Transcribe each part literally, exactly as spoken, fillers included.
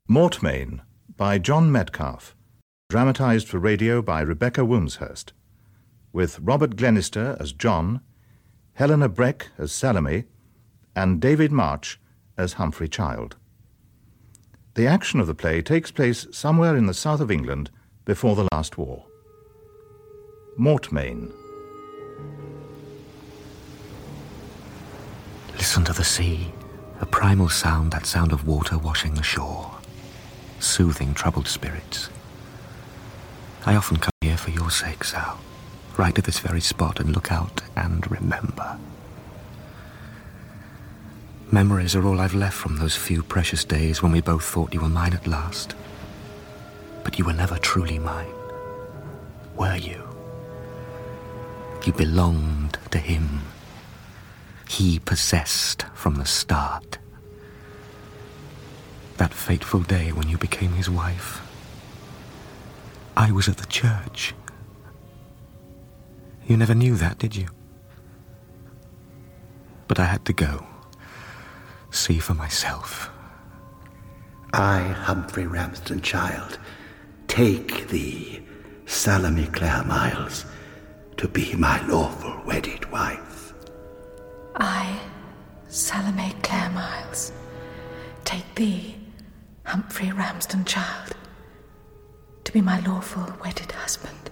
Mortmain by John Metcalfe, dramatised for radio by Rebecca Womshurst, with Robert Glenister as John, Helena Breck as Salome, and David March as Humphrey Child. The action of the play takes place somewhere in the south of England before the last war. Mortmain. Listen to the sea, a primal sound, that sound of water washing the shore, soothing troubled spirits. I often come here for your sake, Sal, right at this very spot, and look out and remember. Memories are all I've left from those few precious days when we both thought you were mine at last. But you were never truly mine, were you? You belonged to him. He possessed from the start. That fateful day when you became his wife, I was at the church. You never knew that, did you? But I had to go. See for myself. I, Humphrey Ramsden Child, take thee, Salome Clare Miles, to be my lawful wedded wife. I, Salome Clare Miles, take thee, Humphrey Ramsden Child, to be my lawful wedded husband.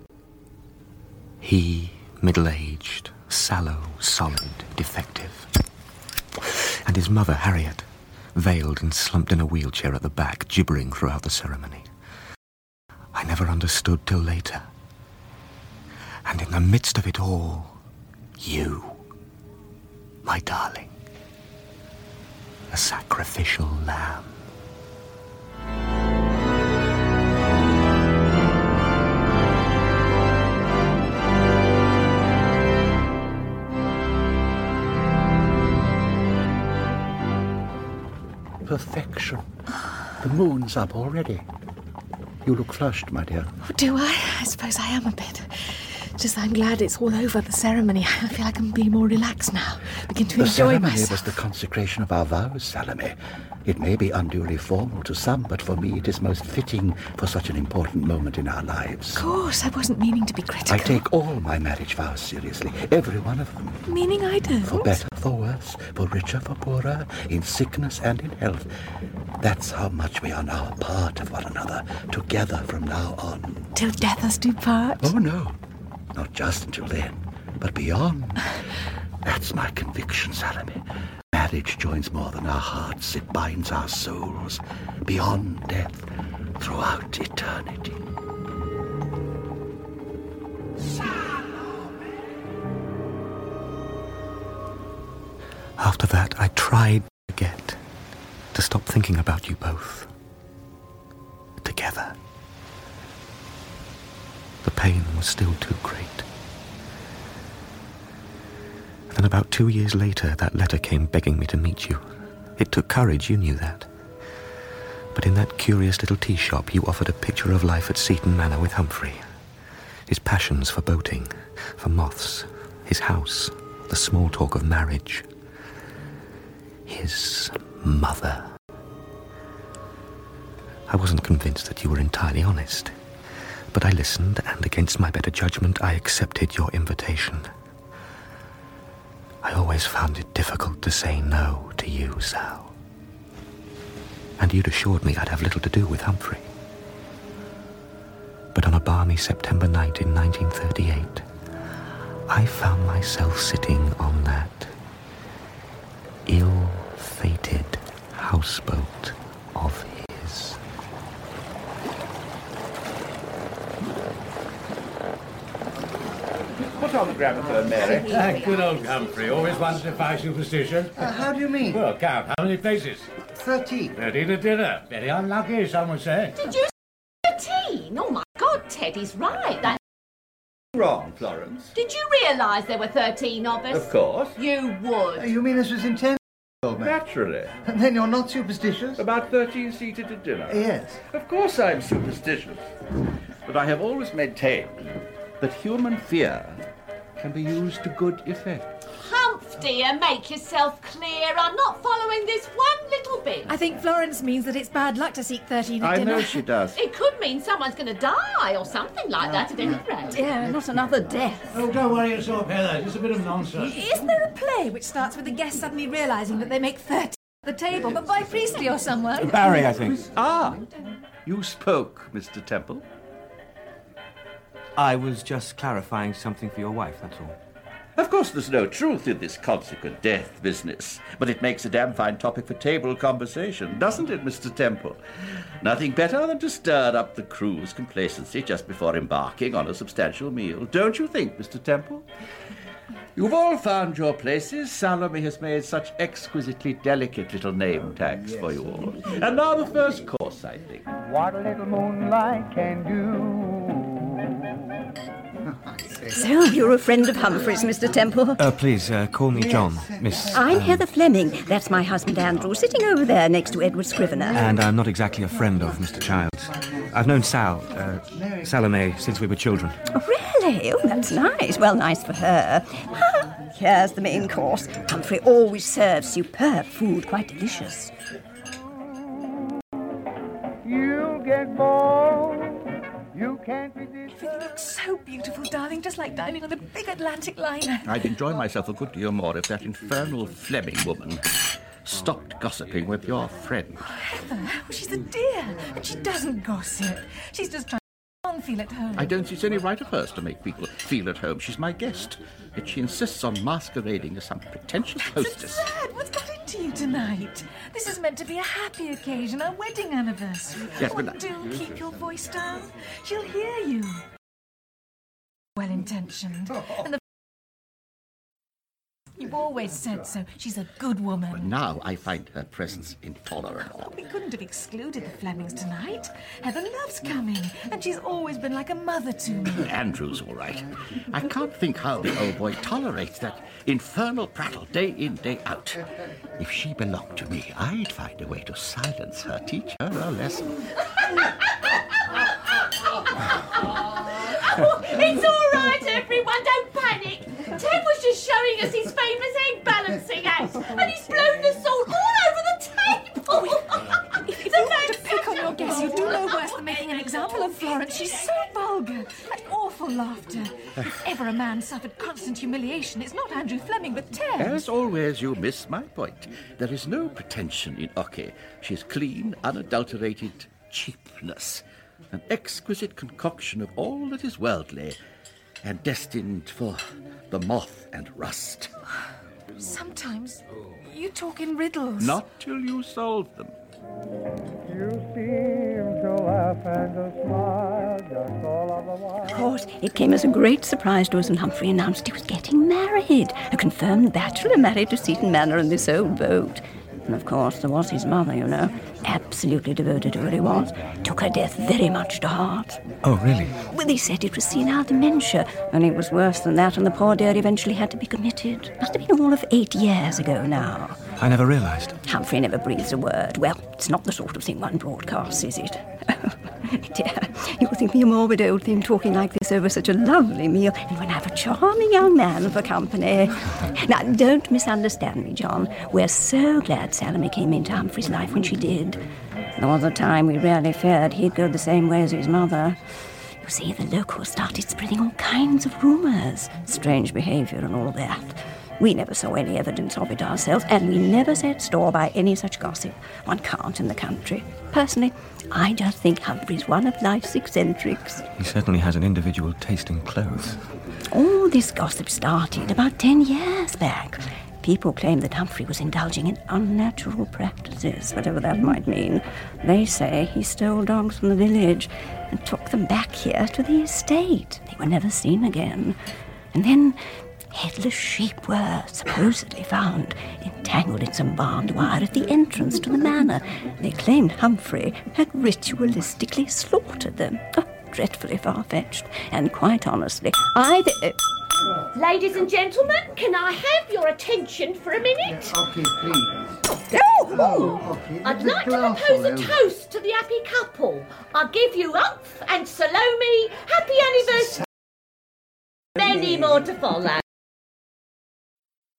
He, middle-aged, sallow, solid, defective. And his mother, Harriet, veiled and slumped in a wheelchair at the back, gibbering throughout the ceremony. I never understood till later. And in the midst of it all, you, my darling, a sacrificial lamb. Perfection. The moon's up already. You look flushed, my dear. Oh, do I? I suppose I am a bit. Just I'm glad it's all over, the ceremony. I feel I can be more relaxed now. Begin to the enjoy ceremony myself. was the consecration of our vows, Salome. It may be unduly formal to some, but for me it is most fitting for such an important moment in our lives. Of course, I wasn't meaning to be critical. I take all my marriage vows seriously, every one of them. Meaning I don't? For better, for worse, for richer, for poorer, in sickness and in health. That's how much we are now a part of one another, together from now on. Till death us do part? Oh, no. Not just until then, but beyond. That's my conviction, Salome. Marriage joins more than our hearts. It binds our souls beyond death, throughout eternity. Salome. After that, I tried to forget, to stop thinking about you both. Together. The pain was still too great. Then about two years later, that letter came begging me to meet you. It took courage, you knew that. But in that curious little tea shop, you offered a picture of life at Seaton Manor with Humphrey. His passions for boating, for moths, his house, the small talk of marriage. His mother. I wasn't convinced that you were entirely honest. But I listened, and against my better judgment, I accepted your invitation. I always found it difficult to say no to you, Sal. And you'd assured me I'd have little to do with Humphrey. But on a balmy September night in nineteen thirty-eight, I found myself sitting on that ill-fated houseboat of his. Put on the gramophone, Mary. Ah, good old Humphrey, always wanted to defy superstition. Uh, how do you mean? Well, count, how many places? Thirteen. Thirteen to dinner. Very unlucky, some would say. Did you say thirteen? Oh, my God, Teddy's right. That's Wrong, Florence. Did you realise there were thirteen of us? Of course. You would. Uh, you mean this was intended? Naturally. And then you're not superstitious? About thirteen seated at dinner? Yes. Of course I'm superstitious. But I have always maintained that human fear can be used to good effect. Humphrey! yourself, dear. Make yourself clear. I'm not following this one little bit. I think Florence means that it's bad luck to seek thirteen at I dinner. know she does. It could mean someone's going to die or something like that at any rate. Yeah, not another death. Oh, don't worry yourself, Heather. It's a bit of nonsense. Isn't there a play which starts with the guests suddenly realising that they make thirty at the table, but by Priestley or someone? Barry, I think. Ah, you spoke, Mister Temple. I was just clarifying something for your wife, that's all. Of course, there's no truth in this consequent death business, but it makes a damn fine topic for table conversation, doesn't it, Mister Temple? Nothing better than to stir up the crew's complacency just before embarking on a substantial meal, don't you think, Mister Temple? You've all found your places. Salome has made such exquisitely delicate little name tags for you all. And now the first course, I think. What a little moonlight can do. So, you're a friend of Humphrey's, Mister Temple? Uh, please, uh, call me John, Miss... I'm um, Heather Fleming. That's my husband, Andrew, sitting over there next to Edward Scrivener. And I'm not exactly a friend of Mister Childs. I've known Sal, uh, Salome, since we were children. Oh, really? Oh, that's nice. Well, nice for her. Ah, here's the main course. Humphrey always serves superb food, quite delicious. You'll get bored. You can't resist. Everything looks so beautiful, darling, just like dining on a big Atlantic liner. I'd enjoy myself a good deal more if that infernal Fleming woman stopped gossiping with your friend. Oh, Heather, well, she's a dear, and she doesn't gossip. She's just trying to make feel at home. I don't see it's any right of hers to make people feel at home. She's my guest. Yet she insists on masquerading as some pretentious hostess. That's absurd. What's got into you tonight? This is meant to be a happy occasion, our wedding anniversary. Yes, oh, but I- do keep your voice down. She'll hear you. Well-intentioned. And the... You've always said so. She's a good woman. Now I find her presence intolerable. Oh, we couldn't have excluded the Flemings tonight. Heather loves coming, and she's always been like a mother to me. Andrew's all right. I can't think how the old boy tolerates that infernal prattle day in, day out. If she belonged to me, I'd find a way to silence her, teach her a lesson. Oh, it's all right, everyone. Don't panic. Ted was just showing us his famous egg balancing act, and he's blown the salt all over the table. If, if you want to pick on your guests, you do no worse than making an example of Florence. She's so vulgar. That awful laughter. If ever a man suffered constant humiliation, it's not Andrew Fleming, but Ted. As always, you miss my point. There is no pretension in Oke. She's clean, unadulterated cheapness. An exquisite concoction of all that is worldly and destined for the moth and rust. Sometimes you talk in riddles. Not till you solve them. You seem to laugh and to smile just all of the while. Of course, it came as a great surprise to us when Humphrey announced he was getting married. A confirmed bachelor married to Seaton Manor in this old boat. And of course, there was his mother, you know, absolutely devoted to her he was. Took her death very much to heart. Oh, really? Well, they said it was senile dementia, and it was worse than that, and the poor dear eventually had to be committed. Must have been all of eight years ago now. I never realised. Humphrey never breathes a word. Well, it's not the sort of thing one broadcasts, is it? Dear, you'll think me a morbid old thing talking like this over such a lovely meal, and when I have a charming young man for company. Now, don't misunderstand me, John. We're so glad Salome came into Humphrey's life when she did. There was a time we really feared he'd go the same way as his mother. You see, the locals started spreading all kinds of rumours, strange behaviour and all that. We never saw any evidence of it ourselves, and we never set store by any such gossip. One can't in the country. Personally, I just think Humphrey's one of life's eccentrics. He certainly has an individual taste in clothes. All this gossip started about ten years back. People claim that Humphrey was indulging in unnatural practices, whatever that might mean. They say he stole dogs from the village and took them back here to the estate. They were never seen again. And then headless sheep were supposedly found entangled in some barbed wire at the entrance to the manor. They claimed Humphrey had ritualistically slaughtered them. Oh, dreadfully far-fetched. And quite honestly, I... Th- Ladies and gentlemen, can I have your attention for a minute? Okay, please. Oh, Oh, okay. I'd There's a like to glass propose all a over. toast to the happy couple. I'll give you Umph and Salome. Happy anniversary. Many more to follow.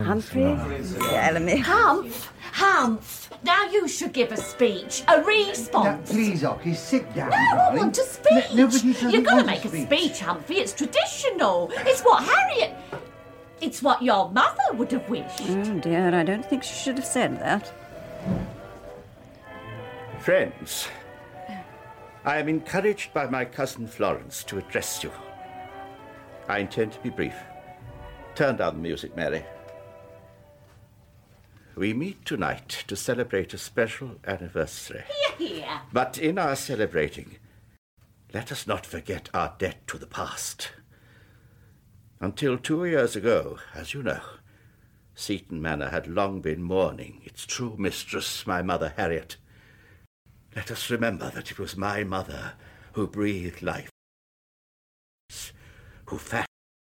Humphrey, Salome. Humph, Humph. Now you should give a speech, a response. Now, please, Ocky, sit down. No, I darling. want a speech. No, nobody doesn't You've got to want make a speech. speech, Humphrey. It's traditional. It's what Harriet... It's what your mother would have wished. Oh, dear, I don't think she should have said that. Friends, I am encouraged by my cousin Florence to address you. I intend to be brief. Turn down the music, Mary. We meet tonight to celebrate a special anniversary. Hear, hear. But in our celebrating, let us not forget our debt to the past. Until two years ago, as you know, Seaton Manor had long been mourning its true mistress, my mother Harriet. Let us remember that it was my mother who breathed life, who fashioned,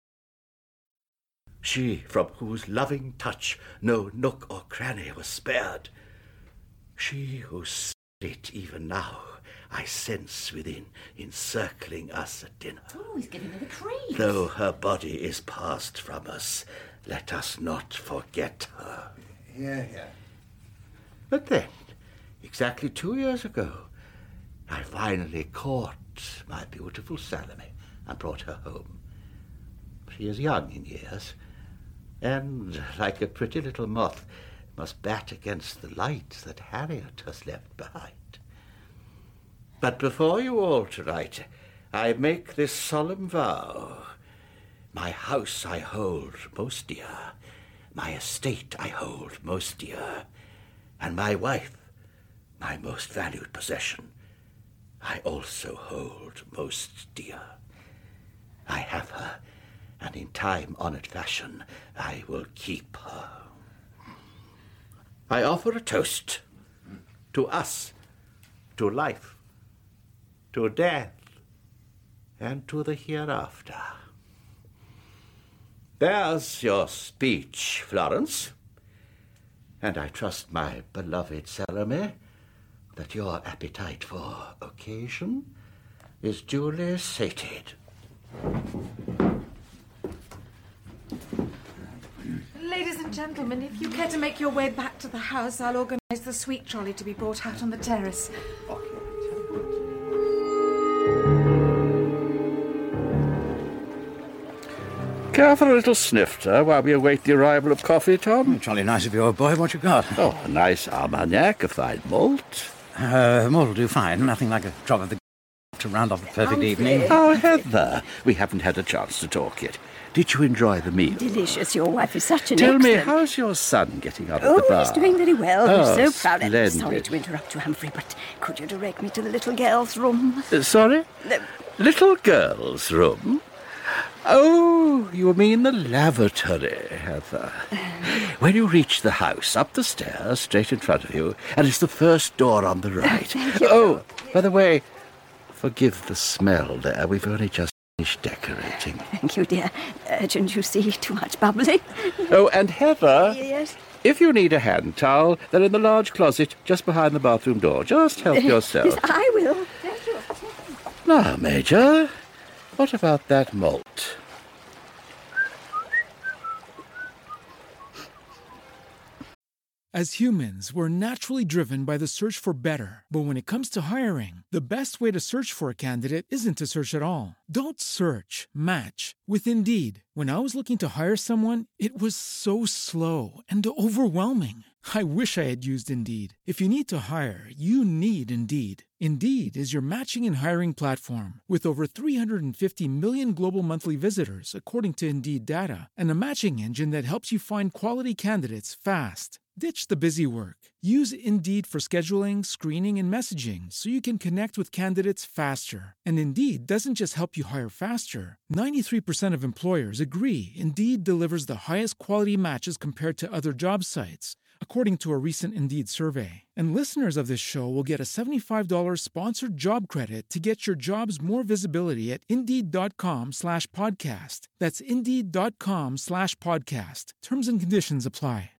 she from whose loving touch no nook or cranny was spared, she whose spirit even now I sense within, encircling us at dinner. Oh, he's giving her the cream. Though her body is passed from us, let us not forget her. Yeah, yeah. But then, exactly two years ago, I finally caught my beautiful Salome and brought her home. She is young in years, and, like a pretty little moth, must bat against the light that Harriet has left behind. But before you all tonight, I make this solemn vow. My house I hold most dear, my estate I hold most dear, and my wife, my most valued possession, I also hold most dear. I have her, and in time-honored fashion, I will keep her. I offer a toast to us, to life, to death, and to the hereafter. There's your speech, Florence. And I trust, my beloved Salome, that your appetite for occasion is duly sated. Ladies and gentlemen, if you care to make your way back to the house, I'll organise the sweet trolley to be brought out on the terrace. Care for a little snifter while we await the arrival of coffee, Tom? Jolly nice of you, old boy. What you got? Oh, a nice Armagnac, a fine malt. Uh, malt will do fine. Nothing like a drop of the to round off a perfect evening. Oh, Heather, we haven't had a chance to talk yet. Did you enjoy the meal? Delicious. Your wife is such an Tell excellent... me, how's your son getting on at Oh, the bar? he's doing very well. Oh, He's so proud. splendid. Sorry to interrupt you, Humphrey, but could you direct me to the little girl's room? Uh, sorry? No. Little girl's room? Oh, you mean the lavatory, Heather. When you reach the house, up the stairs, straight in front of you, and it's the first door on the right. Thank you. Oh, by the way, forgive the smell there. We've only just finished decorating. Thank you, dear. Urgent, you see. Too much bubbly. Oh, and Heather, Yes. if you need a hand towel, they're in the large closet just behind the bathroom door. Just help yourself. Yes, I will. Thank you. Now, Major, what about that malt? As humans, we're naturally driven by the search for better. But when it comes to hiring, the best way to search for a candidate isn't to search at all. Don't search, match with Indeed. When I was looking to hire someone, it was so slow and overwhelming. I wish I had used Indeed. If you need to hire, you need Indeed. Indeed is your matching and hiring platform with over three hundred fifty million global monthly visitors, according to Indeed data, and a matching engine that helps you find quality candidates fast. Ditch the busy work. Use Indeed for scheduling, screening, and messaging so you can connect with candidates faster. And Indeed doesn't just help you hire faster. ninety-three percent of employers agree Indeed delivers the highest quality matches compared to other job sites, according to a recent Indeed survey. And listeners of this show will get a seventy-five dollars sponsored job credit to get your jobs more visibility at Indeed.com slash podcast. That's Indeed.com slash podcast. Terms and conditions apply.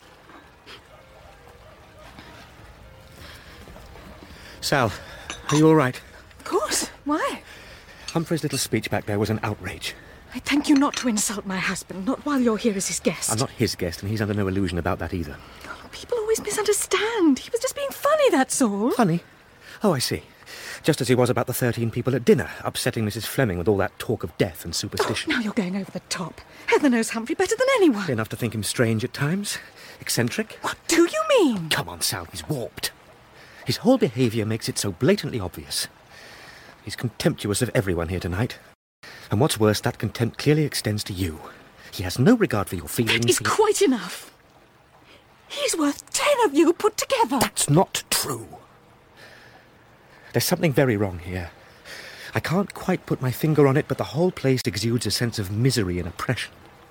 Sal, are you all right? Of course. Why? Humphrey's little speech back there was an outrage. I thank you not to insult my husband, not while you're here as his guest. I'm not his guest, and he's under no illusion about that either. People always misunderstand. He was just being funny, that's all. Funny? Oh, I see. Just as he was about the thirteen people at dinner, upsetting Missus Fleming with all that talk of death and superstition. Oh, now you're going over the top. Heather knows Humphrey better than anyone. Enough to think him strange at times? Eccentric? What do you mean? Come on, Sal, he's warped. His whole behaviour makes it so blatantly obvious. He's contemptuous of everyone here tonight. And what's worse, that contempt clearly extends to you. He has no regard for your feelings. That is he... quite enough. He's worth ten of you put together. That's not true. There's something very wrong here. I can't quite put my finger on it, but the whole place exudes a sense of misery and oppression.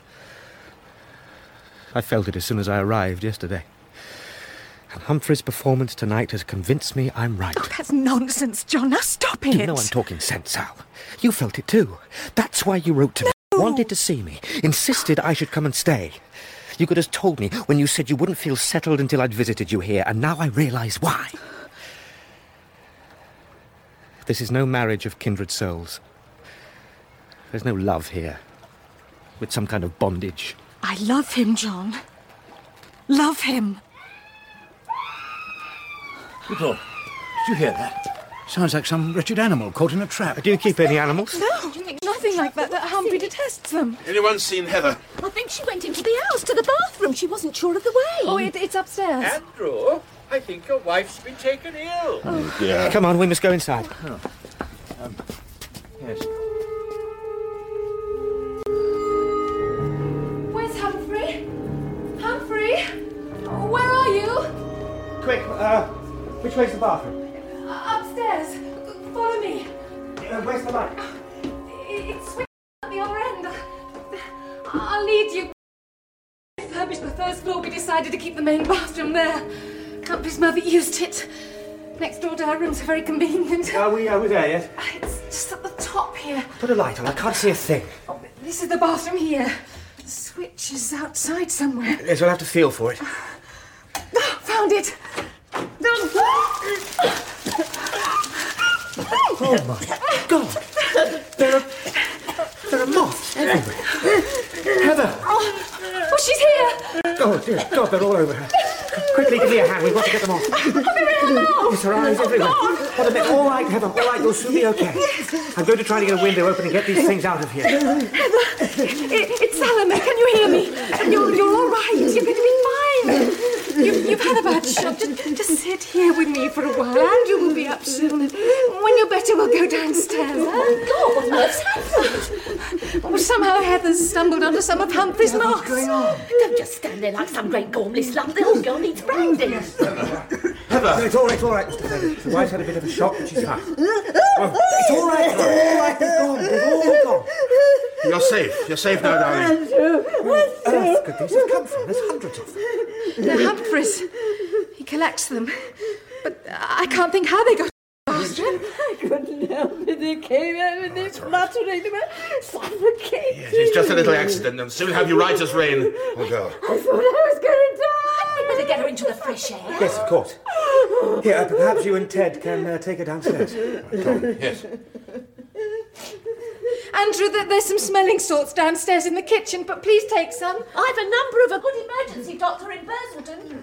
I felt it as soon as I arrived yesterday. And Humphrey's performance tonight has convinced me I'm right. Oh, that's nonsense, John. Now stop it. You know I'm talking sense, Sal. You felt it too. That's why you wrote to me. No. Wanted to see me. Insisted I should come and stay. You could have told me when you said you wouldn't feel settled until I'd visited you here, and now I realise why. This is no marriage of kindred souls. There's no love here. With some kind of bondage. I love him, John. Love him. Good Lord, did you hear that? Sounds like some wretched animal caught in a trap. Do you keep any animals? No, nothing like that. That Humphrey detests them. Anyone seen Heather? I think she went into the house to the bathroom. She wasn't sure of the way. Oh, it, it's upstairs. Andrew, I think your wife's been taken ill. Oh, dear. Come on, we must go inside. Oh. Um, yes. Where's Humphrey? Humphrey? Where are you? Quick, uh, which way's the bathroom? Uh, upstairs. Follow me. Uh, where's the light? It's swinging at the other end. I'll lead you. We refurbished the first floor. We decided to keep the main bathroom there. Humphrey's mother used it. Next door to our rooms are very convenient. Are we, are we there yet? It's just at the top here. Put a light on. I can't see a thing. Oh, this is the bathroom here. The switch is outside somewhere. Yes, we'll have to feel for it. Oh, found it. Oh, my God. There are, there are moths everywhere. Heather. Oh, oh, she's here. Oh, dear God, they're all over her. Quickly, give me a hand. We've got to get them off. Yes, her eyes everywhere. What a mess. All right, Heather. All right, you'll soon be okay. I'm going to try to get a window open and get these things out of here. Heather, it, it's Salome. Can you hear me? You're, you're all right. You're going to be fine. You, you've had a bad shock. Just, just sit here with me for a while. Andrew will be up soon. And when you're better, we'll go downstairs. Oh, God, what's happened? Well, somehow Heather's stumbled onto some of Humphrey's moths. What's going on? Don't just stand there like some great gormless lump. The old girl needs brandy. Heather! It's all right, it's all right, Mister Taylor. The wife's had a bit of a shock, but she's fine. Oh, it's all right, it's all right, they've gone, they've all gone. You're safe. You're safe now, darling. Where on earth could these have come from? There's hundreds of them. They're Humphrey's. He collects them. But I can't think how they got to the bathroom. I couldn't help it. They came out with this fluttering. They were suffocating. Yes, it's just a little accident. They'll soon have you right as rain. We'll go. I thought I was going to die. We'd better get her into the fresh air. Yes, of course. Here, uh, perhaps you and Ted can uh, take her downstairs. Come, yes. Andrew, there's some smelling salts downstairs in the kitchen, but please take some. I've a number of a good emergency doctor in Burslton.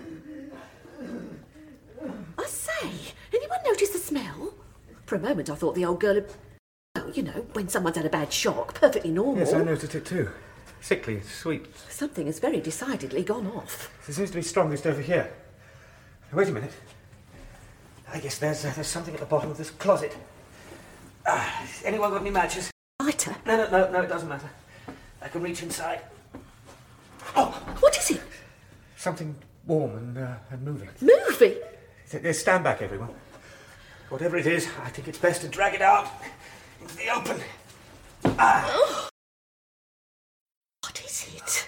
I say, anyone notice the smell? For a moment I thought the old girl had... Well, you know, when someone's had a bad shock, perfectly normal. Yes, I noticed it too. Sickly, sweet. Something has very decidedly gone off. It seems to be strongest over here. Wait a minute. I guess there's, uh, there's something at the bottom of this closet. Uh, anyone got any matches? Lighter? No, no, no, no, it doesn't matter. I can reach inside. Oh! What is it? Something warm and, uh, and moving. Moving? Stand back, everyone. Whatever it is, I think it's best to drag it out into the open. Ah. Oh. What is it?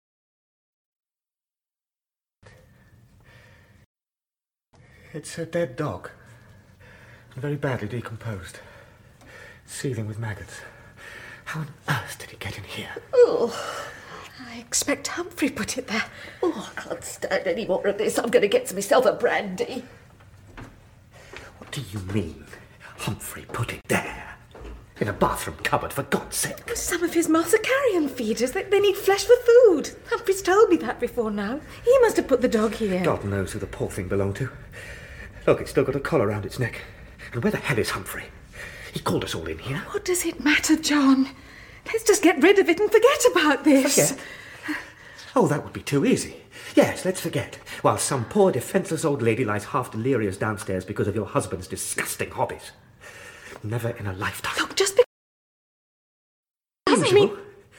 It's a dead dog. Very badly decomposed. Seething with maggots. How on earth did it get in here? Oh. I expect Humphrey put it there. Oh, I can't stand any more of this. I'm going to get myself a brandy. What do you mean? Humphrey put it there? In a bathroom cupboard, for God's sake. Some of his moths are carrion feeders. They, they need flesh for food. Humphrey's told me that before now. He must have put the dog here. God knows who the poor thing belonged to. Look, it's still got a collar round its neck. And where the hell is Humphrey? He called us all in here. What does it matter, John? Let's just get rid of it and forget about this. Forget? Oh, that would be too easy. Yes, let's forget. While some poor defenceless old lady lies half delirious downstairs because of your husband's disgusting hobbies. Never in a lifetime. Look, just because... doesn't mean...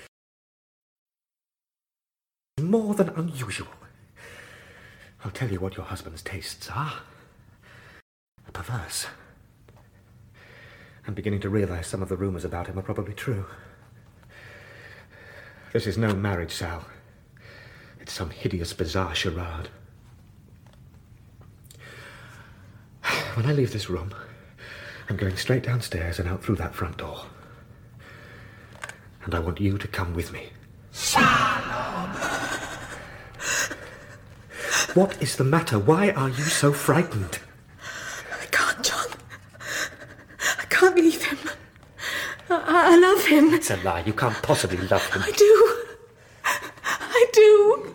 More than unusual. I'll tell you what your husband's tastes are. Perverse. I'm beginning to realise some of the rumours about him are probably true. This is no marriage, Sal. It's some hideous, bizarre charade. When I leave this room, I'm going straight downstairs and out through that front door. And I want you to come with me. Shalom! What is the matter? Why are you so frightened? I can't, John. I can't leave him. I, I love him. It's a lie. You can't possibly love him. I do. I do.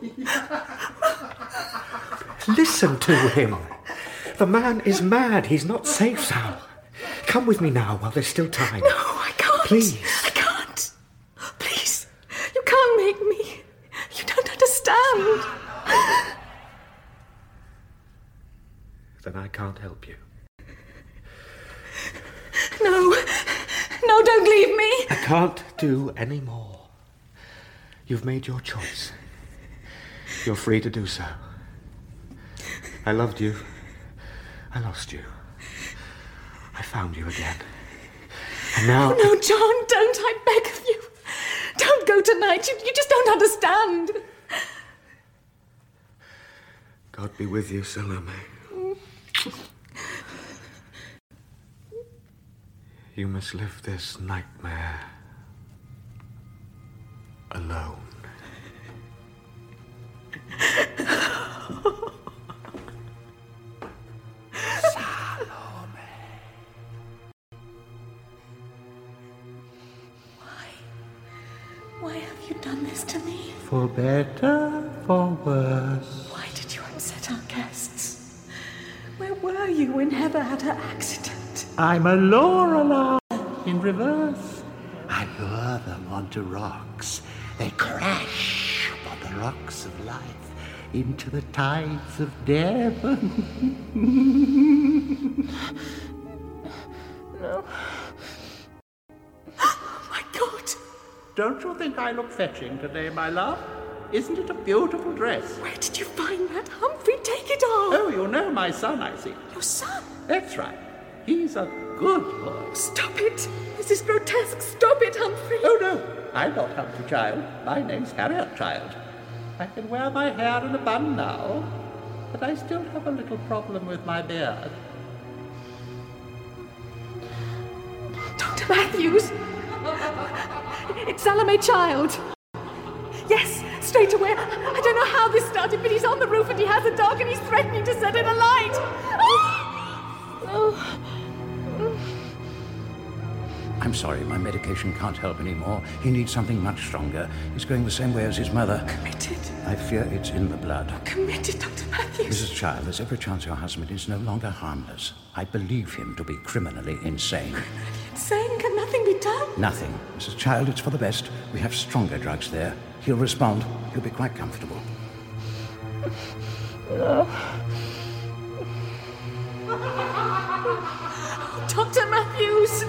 Listen to him. The man is mad. He's not safe, Sal. Come with me now while there's still time. No, I can't. Please. I can't. Please. You can't make me. You don't understand. Then I can't help you. No. No, don't leave me. I can't do any more. You've made your choice. You're free to do so. I loved you. I lost you. I found you again. And now... Oh, no, John, don't, I beg of you. Don't go tonight. You, you just don't understand. God be with you, Salome. You must live this nightmare alone. Salome. Why? Why have you done this to me? For better, for worse. Why did you upset our guests? Where were you when Heather had her accident? I'm a Lorelei in reverse. I lure them onto rocks. They crash upon the rocks of life into the tides of death. No. Oh, my God. Don't you think I look fetching today, my love? Isn't it a beautiful dress? Where did you find that, Humphrey? Take it off. Oh, you know my son, I see. Your son? That's right. He's a good boy. Stop it. This is grotesque. Stop it, Humphrey. Oh, no. I'm not Humphrey Child. My name's Harriet Child. I can wear my hair in a bun now, but I still have a little problem with my beard. Doctor Matthews. It's Salome Child. Yes, straight away. I don't know how this started, but he's on the roof and he has a dog and he's threatening to set it alight. Oh! Oh. I'm sorry, my medication can't help anymore. He needs something much stronger. He's going the same way as his mother. Committed. I fear it's in the blood. Committed, Doctor Matthews. Missus Child, there's every chance your husband is no longer harmless. I believe him to be criminally insane. Criminally insane? Can nothing be done? Nothing. Missus Child, it's for the best. We have stronger drugs there. He'll respond. He'll be quite comfortable. Oh. Doctor Matthews!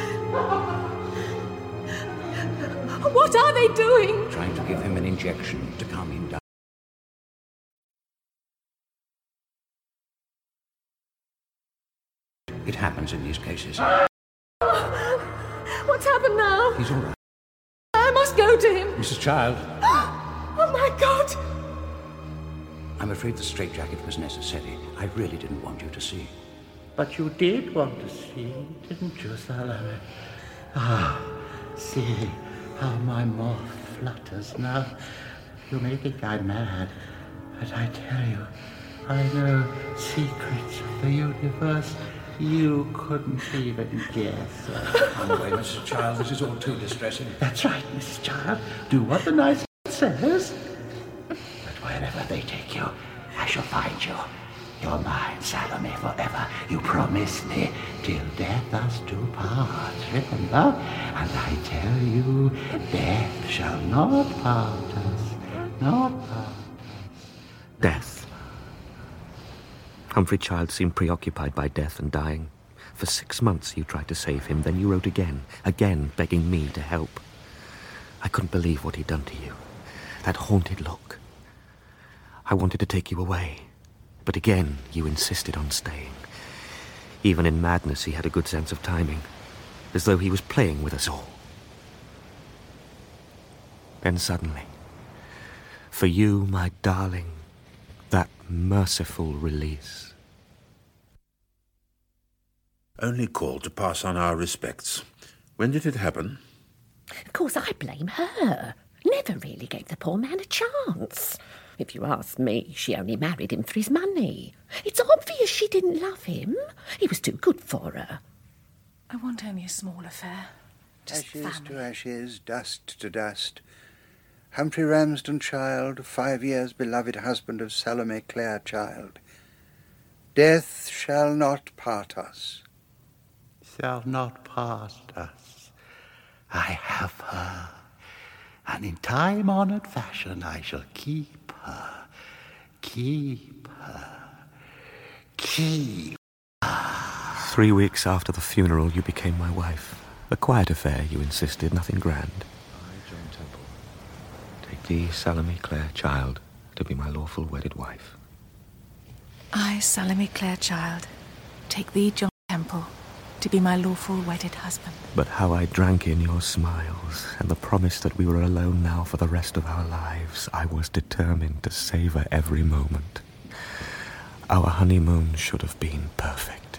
What are they doing? Trying to give him an injection to calm him down. It happens in these cases. What's happened now? He's all right. I must go to him. Missus Child. Oh, my God. I'm afraid the straitjacket was necessary. I really didn't want you to see. But you did want to see, didn't you, Salome? Ah, see how my moth flutters now. You may think I'm mad, but I tell you, I know secrets of the universe You couldn't even guess. Come away, Missus Child. This is all too distressing. That's right, Missus Child. Do what the nice says. But wherever they take you, I shall find you. You're mine, Salome, forever. You promised me till death us do part, remember? And I tell you, death shall not part us. Not part us. Death. Humphrey Child seemed preoccupied by death and dying. For six months you tried to save him, then you wrote again, again begging me to help. I couldn't believe what he'd done to you. That haunted look. I wanted to take you away, but again you insisted on staying. Even in madness he had a good sense of timing, as though he was playing with us all. Then suddenly, for you, my darling, that merciful release. Only called to pass on our respects. When did it happen? Of course, I blame her. Never really gave the poor man a chance. If you ask me, she only married him for his money. It's obvious she didn't love him. He was too good for her. I want only a small affair. Just ashes family. to ashes, dust to dust. Humphrey Ramsden Child, five years beloved husband of Salome Clare Child. Death shall not part us. Shall not part us. I have her, and in time-honoured fashion I shall keep her, keep her, keep her. Three weeks after the funeral, you became my wife. A quiet affair, you insisted, nothing grand. I, John Temple, take thee, Salome Clare Child, to be my lawful wedded wife. I, Salome Clare Child, take thee, John Temple, to be my lawful wedded husband. But how I drank in your smiles, and the promise that we were alone now for the rest of our lives. I was determined to savour every moment. Our honeymoon should have been perfect.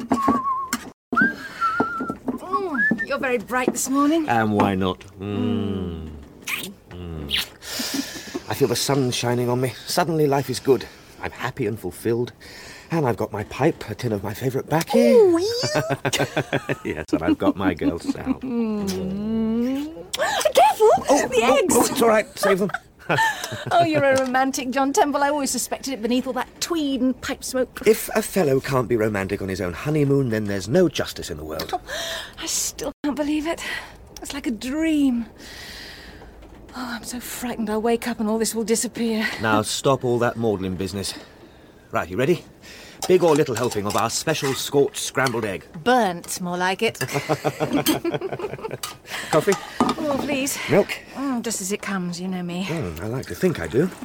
Mm, you're very bright this morning. And why not? Mm. Mm. I feel the sun shining on me. Suddenly life is good. I'm happy and fulfilled. And I've got my pipe, a tin of my favourite baccy. Oh, Yes, and I've got my girl Sal. Mm. Careful! Oh, the oh, eggs! Oh, it's all right. Save them. Oh, you're a romantic, John Temple. I always suspected it beneath all that tweed and pipe smoke. If a fellow can't be romantic on his own honeymoon, then there's no justice in the world. Oh, I still can't believe it. It's like a dream. Oh, I'm so frightened I'll wake up and all this will disappear. Now stop all that maudlin business. Right, you ready? Big or little helping of our special scorched scrambled egg. Burnt, more like it. Coffee? Oh, please. Milk? Mm, just as it comes, you know me. Mm, I like to think I do.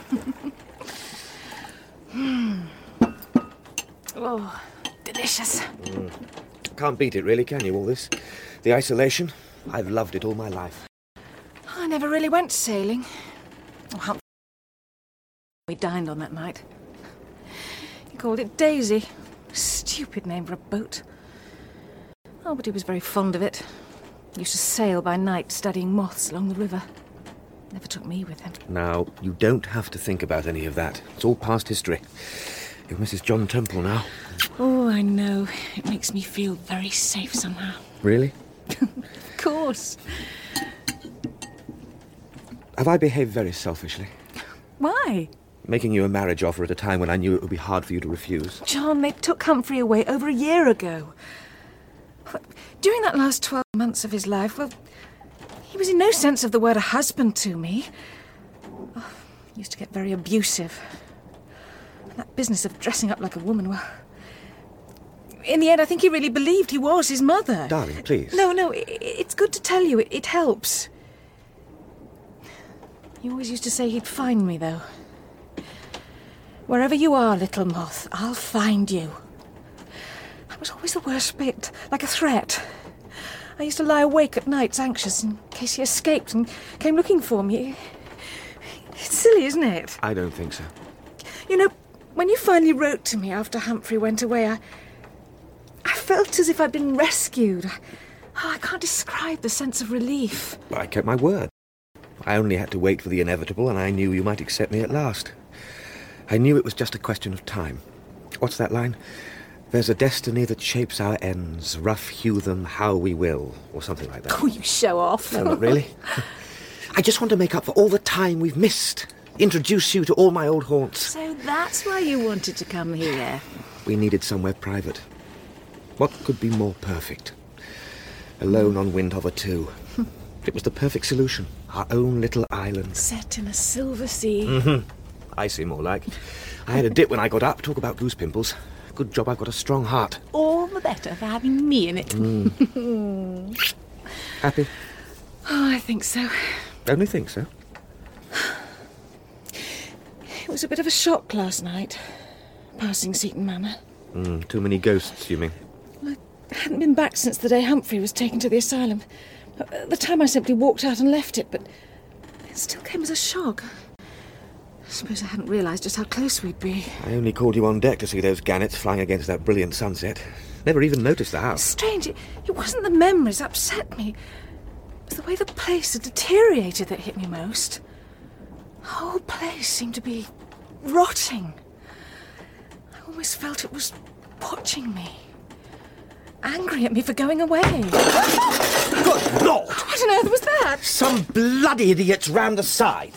mm. Oh, delicious. Mm. Can't beat it, really, can you, all this? The isolation? I've loved it all my life. I never really went sailing. Oh, Humphrey. We dined on that night. He called it Daisy. Stupid name for a boat. Oh, but he was very fond of it. He used to sail by night, studying moths along the river. Never took me with him. Now, you don't have to think about any of that. It's all past history. You're Missus John Temple now. Oh, I know. It makes me feel very safe somehow. Really? Of course. Have I behaved very selfishly? Why? Making you a marriage offer at a time when I knew it would be hard for you to refuse. John, they took Humphrey away over a year ago. During that last twelve months of his life, well, he was in no sense of the word a husband to me. Oh, he used to get very abusive. And that business of dressing up like a woman, well... In the end, I think he really believed he was his mother. Darling, please. No, no, it, it's good to tell you. It, it helps. He always used to say he'd find me, though. Wherever you are, little moth, I'll find you. That was always the worst bit, like a threat. I used to lie awake at nights, anxious, in case he escaped and came looking for me. It's silly, isn't it? I don't think so. You know, when you finally wrote to me after Humphrey went away, I, I felt as if I'd been rescued. Oh, I can't describe the sense of relief. I kept my word. I only had to wait for the inevitable, and I knew you might accept me at last. I knew it was just a question of time. What's that line? There's a destiny that shapes our ends, rough hew them how we will, or something like that. Oh, you show off. No, not really. I just want to make up for all the time we've missed. Introduce you to all my old haunts. So that's why you wanted to come here. We needed somewhere private. What could be more perfect? Alone on Windhover two. It was the perfect solution. Our own little island. Set in a silver sea. Mm-hmm. I see more like. I had a dip when I got up. Talk about goose pimples. Good job I've got a strong heart. All the better for having me in it. Mm. Happy? Oh, I think so. Only think so? It was a bit of a shock last night, passing Seaton Manor. Mm, too many ghosts, you mean? I hadn't been back since the day Humphrey was taken to the asylum. At the time I simply walked out and left it, but it still came as a shock. I suppose I hadn't realised just how close we'd be. I only called you on deck to see those gannets flying against that brilliant sunset. Never even noticed the house. Strange, it, it wasn't the memories that upset me. It was the way the place had deteriorated that hit me most. The whole place seemed to be rotting. I always felt it was watching me. Angry at me for going away. Good Lord! What on earth was that? Some bloody idiots round the side.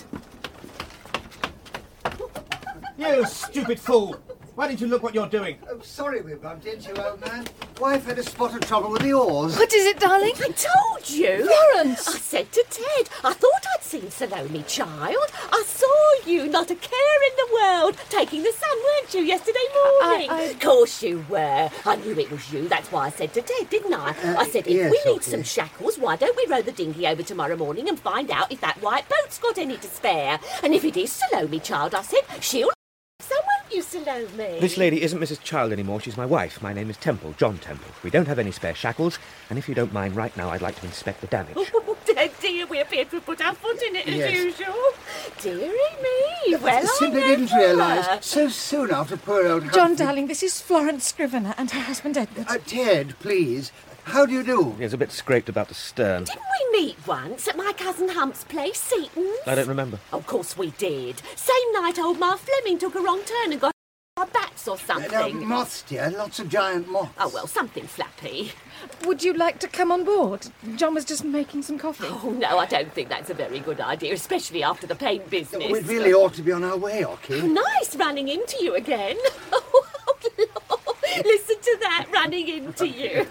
You stupid fool! Why didn't you look what you're doing? Oh, sorry we bumped into you, old man. Wife had a spot of trouble with the oars. What is it, darling? I told you. Florence! I said to Ted, I thought I'd seen Salome, child. I saw you, not a care in the world, taking the sun, weren't you, yesterday morning? I, I... Of course you were. I knew it was you. That's why I said to Ted, didn't I? Uh, I said, if yes, we need okay. some shackles, why don't we row the dinghy over tomorrow morning and find out if that white boat's got any to spare? And if it is Salome, child, I said, she'll... So won't you, Salome? This lady isn't Missus Child anymore. She's my wife. My name is Temple, John Temple. We don't have any spare shackles, and if you don't mind, right now I'd like to inspect the damage. Oh, dear, dear, we appear to have put our foot in it as Yes. usual. Dearie me, well, I simply I didn't never. realise so soon after poor old John, Humphrey- darling, this is Florence Scrivener and her husband Edward. Uh, Ted, please. How do you do? He's a bit scraped about the stern. Didn't we meet once at my cousin Hump's place, Seaton's? I don't remember. Of course we did. Same night old Ma Fleming took a wrong turn and got our bats or Uh, no, something. moths, dear. Lots of giant moths. Oh, well, something flappy. Would you like to come on board? John was just making some coffee. Oh, no, I don't think that's a very good idea, especially after the paint business. We really ought to be on our way, Ocky. Nice running into you again. Oh, Lord. Listen to that, running into you.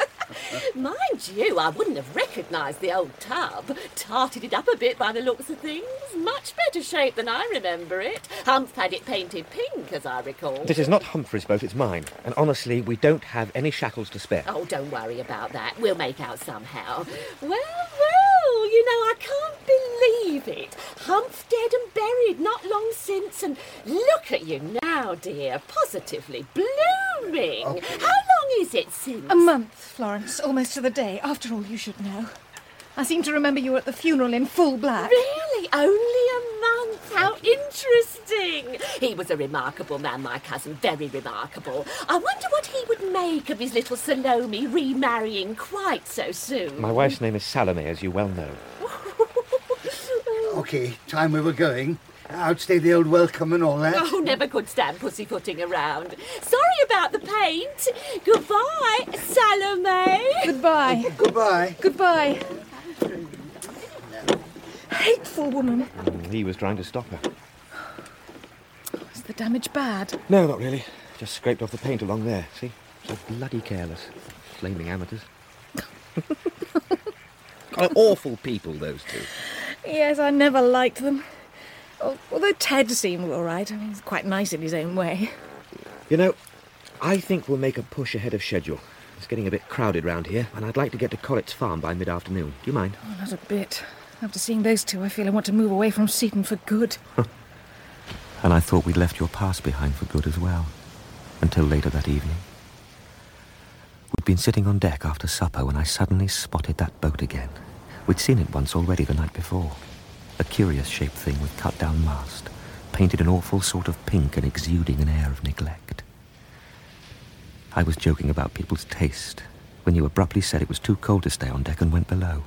Mind you, I wouldn't have recognised the old tub. Tarted it up a bit by the looks of things. Much better shape than I remember it. Humph had it painted pink, as I recall. This is not Humphrey's boat, it's mine. And honestly, we don't have any shackles to spare. Oh, don't worry about that. We'll make out somehow. Well, well, you know, I can't believe it. Humph dead and buried not long since, and look at you now, dear. Positively blooming. Okay. How long is it since? A month, Florence, almost to the day. After all, you should know. I seem to remember you were at the funeral in full black. Really? Only a month? How interesting. He was a remarkable man, my cousin, very remarkable. I wonder what he would make of his little Salome remarrying quite so soon. My wife's name is Salome, as you well know. Okay, time we were going. Outstay the old welcome and all that. Oh, never could stand pussyfooting around. Sorry about the paint. Goodbye, Salome. Goodbye. Goodbye. Goodbye. Hateful woman. Mm, he was trying to stop her. Is the damage bad? No, not really. Just scraped off the paint along there, see? So bloody careless. Flaming amateurs. Oh, awful people, those two. Yes, I never liked them. Al- Although Ted seemed all right. I mean, he's quite nice in his own way. You know, I think we'll make a push ahead of schedule. It's getting a bit crowded round here, and I'd like to get to Collett's farm by mid-afternoon. Do you mind? Oh, not a bit. After seeing those two, I feel I want to move away from Seaton for good. And I thought we'd left your past behind for good as well. Until later that evening. We'd been sitting on deck after supper when I suddenly spotted that boat again. We'd seen it once already the night before. A curious-shaped thing with cut-down mast, painted an awful sort of pink and exuding an air of neglect. I was joking about people's taste when you abruptly said it was too cold to stay on deck and went below.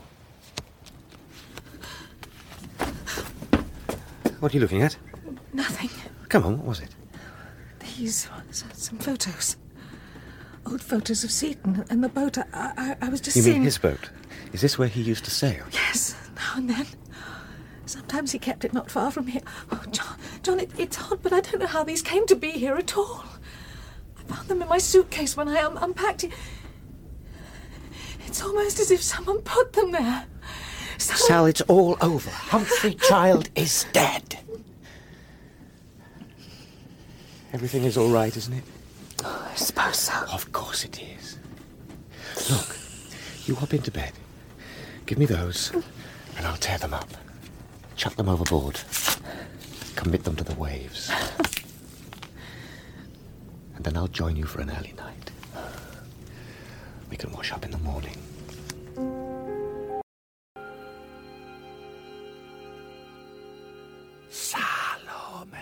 What are you looking at? Nothing. Come on, what was it? These, some photos. old photos of Seaton and the boat. I, I, I was just You seeing... mean his boat? Is this where he used to sail? Yes, now and then. Sometimes he kept it not far from here. Oh, John, John, it, it's odd, but I don't know how these came to be here at all. I found them in my suitcase when I um, unpacked it. It's almost as if someone put them there. Someone... Sal, it's all over. Humphrey Child is dead. Everything is all right, isn't it? Oh, I suppose so. Of course it is. Look, you hop into bed. Give me those, and I'll tear them up. Chuck them overboard. Commit them to the waves. And then I'll join you for an early night. We can wash up in the morning. Salome.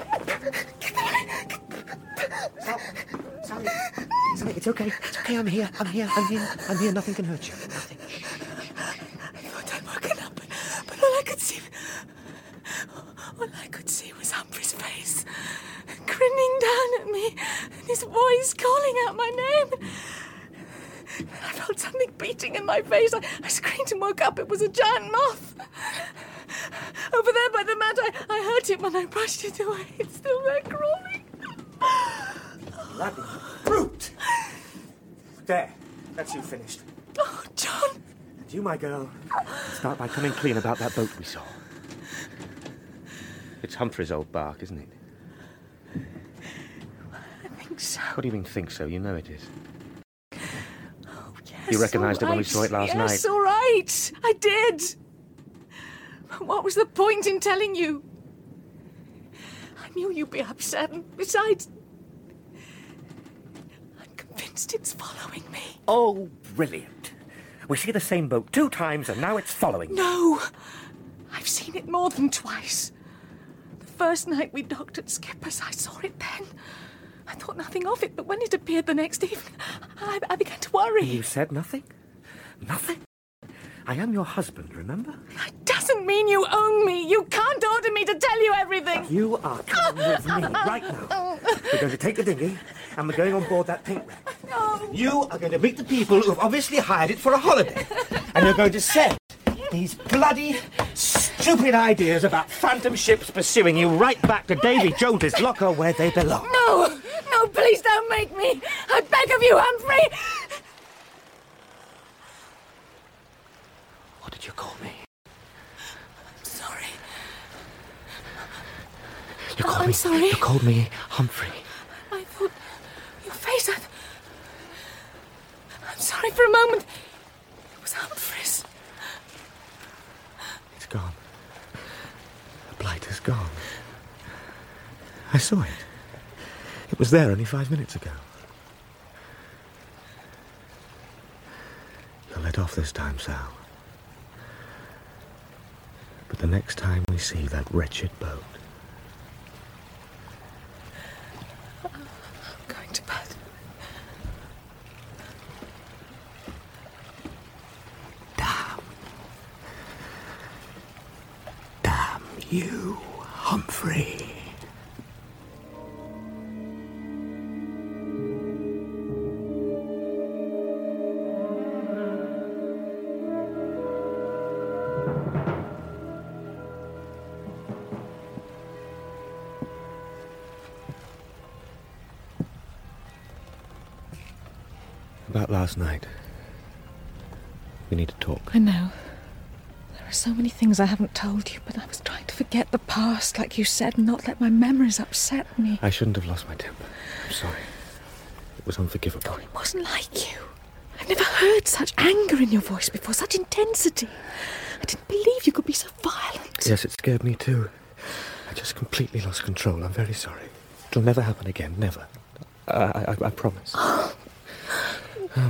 Sally, Sally, it's okay. It's okay. I'm here. I'm here. I'm here. I'm here. Nothing can hurt you. Nothing. I thought I'd woken up, but, but all I could see... All I could see was Humphrey's face, grinning down at me, and his voice calling out my name. I felt something beating in my face. I, I screamed and woke up. It was a giant moth. Over there by the mat, I, I heard it when I brushed it away. It's still there crawling. Bloody brute! There. That's you finished. Oh, John. And you, my girl, start by coming clean about that boat we saw. It's Humphrey's old bark, isn't it? I think so. What do you mean, think so? You know it is. Oh, yes, You recognised all it when we right. saw it last yes, night. Yes, all right. I did. What was the point in telling you? I knew you'd be upset, and besides, I'm convinced it's following me. Oh, brilliant. We see the same boat two times, and now it's following. No. I've seen it more than twice. The first night we docked at Skipper's, I saw it then. I thought nothing of it, but when it appeared the next evening, I, I began to worry. You said nothing? Nothing? I am your husband, remember? That doesn't mean you own me. You can't order me to tell you everything. You are coming with me right now. We're going to take the dinghy, and we're going on board that pink wreck. No. You are going to meet the people who've obviously hired it for a holiday. And you're going to send these bloody, stupid ideas about phantom ships pursuing you right back to Davy Jones's locker where they belong. No! No, please don't make me! I beg of you, Humphrey! What did you call me? I'm sorry. You called I'm me, sorry. You called me Humphrey. I thought... Your face, I... I'm sorry for a moment. It was Humphrey's. It's gone. The blight is gone. I saw it. It was there only five minutes ago. You're let off this time, Sal. But the next time we see that wretched boat... I'm going to bed. Damn. Damn you, Humphrey. About last night. We need to talk. I know. There are so many things I haven't told you, but I was trying to forget the past, like you said, and not let my memories upset me. I shouldn't have lost my temper. I'm sorry. It was unforgivable. Oh, it wasn't like you. I've never heard such anger in your voice before, such intensity. I didn't believe you could be so violent. Yes, it scared me too. I just completely lost control. I'm very sorry. It'll never happen again. Never. I, I, I promise. Um,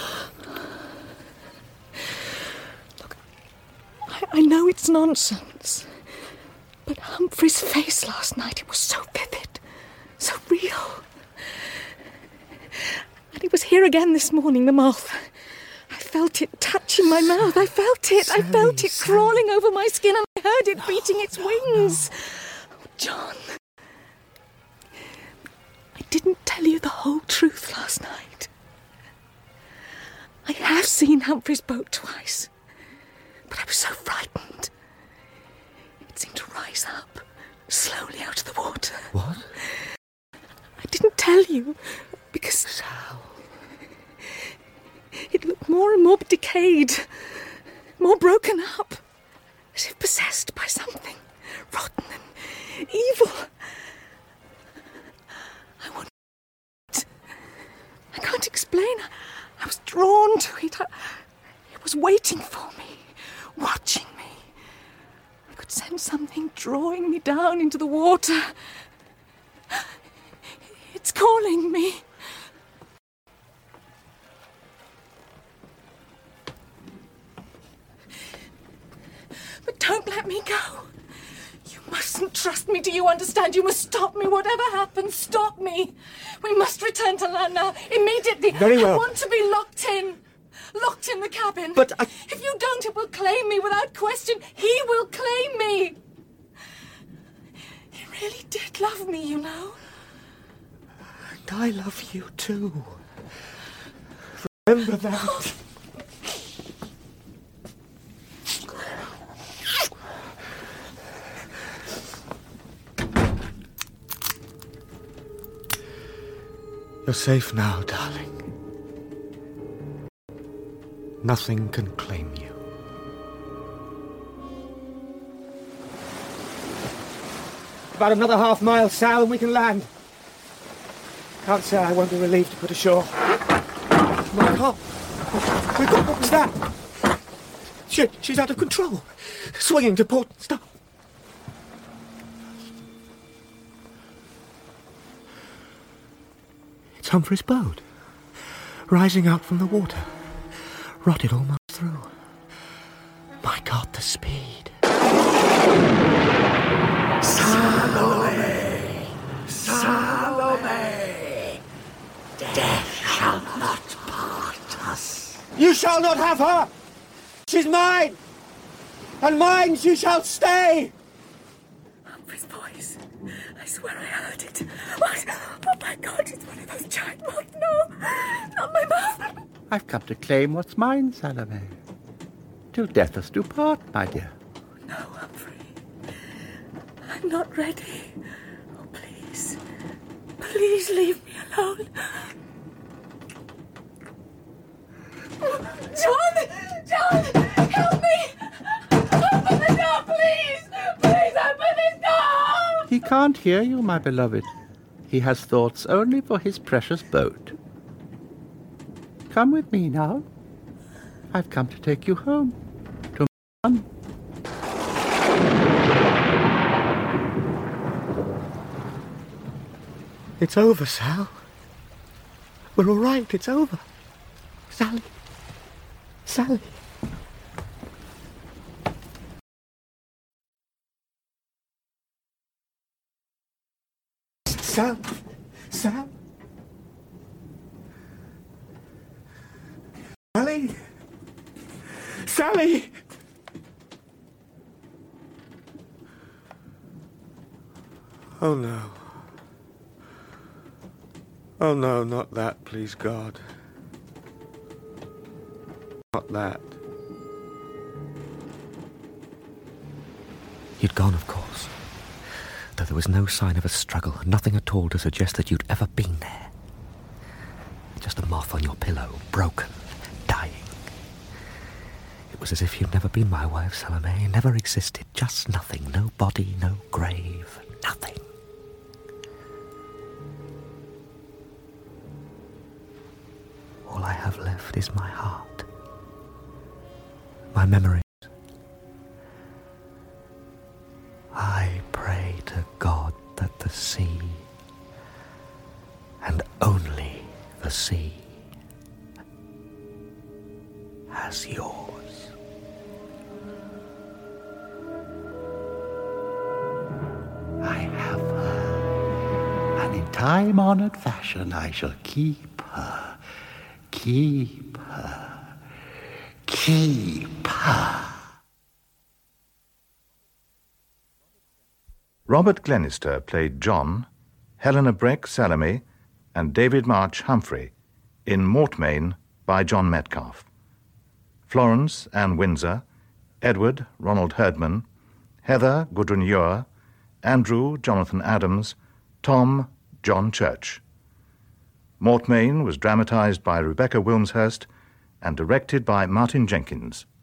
Look, I, I know it's nonsense, but Humphrey's face last night, it was so vivid, so real. And it was here again this morning, the moth. I felt it touching my mouth. I felt it. Sally, I felt it Sally. crawling over my skin, and I heard it beating its wings. Oh, John. I didn't tell you the whole truth last night. seen Humphrey's boat twice, but I was so frightened. It seemed to rise up, slowly out of the water. What? I didn't tell you, because... Sal. It looked more and more decayed, more broken up, as if possessed by something rotten and evil. I wanted it. I can't explain. I, I was drawn to it. I, it was waiting for me, watching me. I could sense something drawing me down into the water. It's calling me. But don't let me go. You mustn't trust me, do you understand? You must stop me, whatever happens, stop me. We must return to land now, immediately. Very well. I want to be locked in. Locked in the cabin. But I... If you don't, it will claim me without question. He will claim me. He really did love me, you know. And I love you too. Remember that. Oh. You're safe now, darling. Nothing can claim you. About another half mile, Sal, and we can land. Can't say I won't be relieved to put ashore. My God! My God, what was that? She, she's out of control. Swinging to port. Stop. It's Humphrey's boat, rising out from the water, rotted almost through. My God, the speed. Salome! Salome! Death shall not part us. You shall not have her! She's mine! And mine she shall stay! Humphrey's voice. I swear I heard it. What? Oh my God, it's one of those giant moths. No, not my mouth. I've come to claim what's mine, Salome. Till death us do part, my dear. No, Humphrey. I'm not ready. Oh, please. Please leave me alone. John! John! Help me! Open the door, please! Please open this door! He can't hear you, my beloved. He has thoughts only for his precious boat. Come with me now. I've come to take you home. To my son. It's over, Sal. We're all right. It's over. Sally. Sally. Sal. Sal. Sally. Sally. Oh no. Oh no, not that, please God. Not that. You'd gone, of course. Though there was no sign of a struggle, nothing at all to suggest that you'd ever been there. Just a moth on your pillow, broken, dying. It was as if you'd never been my wife, Salome, never existed, just nothing, no body, no grave, nothing. All I have left is my heart, my memories. I pray to God that the sea, and only the sea, has yours. I have her, and in time-honored fashion I shall keep her, keep her, keep her. Robert Glenister played John, Helena Breck Salome, and David March Humphrey in Mortmain by John Metcalfe, Florence, Anne Windsor, Edward, Ronald Herdman, Heather, Gudrun Ewer, Andrew, Jonathan Adams, Tom, John Church. Mortmain was dramatised by Rebecca Wilmshurst and directed by Martin Jenkins.